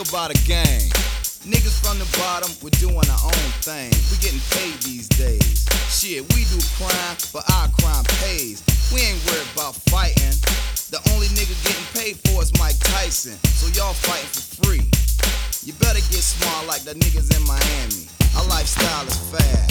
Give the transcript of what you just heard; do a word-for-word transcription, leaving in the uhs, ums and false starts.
about a gang. Niggas from the bottom, we're doing our own thing. We getting paid these days. Shit, we do crime, but our crime pays. We ain't worried about fighting. The only nigga getting paid for is Mike Tyson. So y'all fighting for free. You better get smart like the niggas in Miami. Our lifestyle is fast.